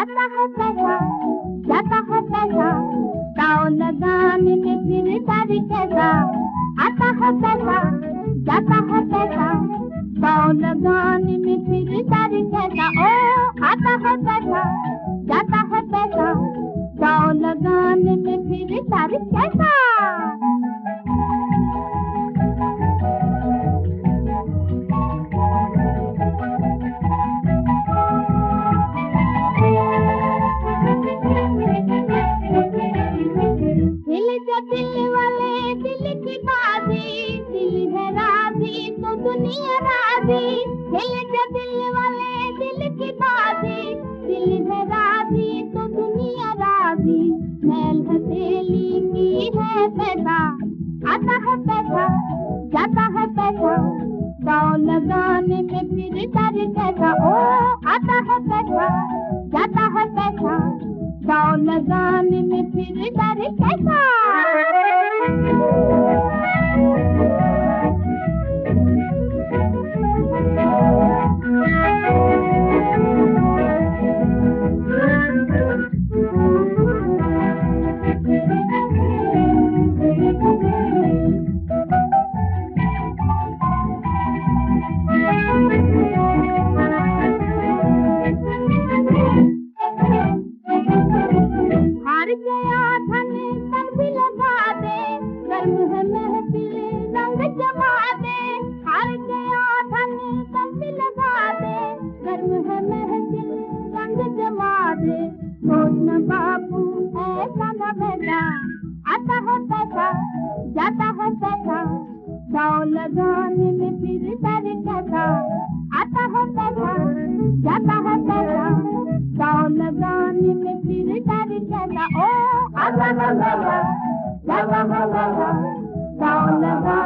आता है पैसा, जाता है पैसा, दाव लगाने में फिर तारी कैसा। आता है पैसा, जाता है पैसा, दाव लगाने में फिर तारी कैसा। ओ आता है पैसा, जाता है पैसा, दाव लगाने में फिर तारी कैसा। दिल वाले दिल की बाजी, दिल है राजी तो दुनिया राजी। हिल जा दिल वाले दिल की बाजी, दिल है राजी तो दुनिया राजी। मैल हथेली की है पैसा, आता है पैसा, जाता है पैसा, दाव लगाने में फिर तारी कैसा। ओ आता है पैसा, जाता है पैसा, दाव लगाने में फिर तारी कैसा। हार गया धन तन भी लगा दे, कर्म है महफिल रंग जमा दे। हार गया धन तन भी लगा दे, कर्म है महफिल रंग जमा दे। सोचना बाबू ऐसा न बेटा, आता है पैसा, जाता है पैसा, दाव लगाने में फिर तारी कैसा। आता है पैसा, जाता है पैसा, दाव लगाने में फिर तारी कैसा। ओ आता है पैसा, जाता है पैसा, दाव लगाने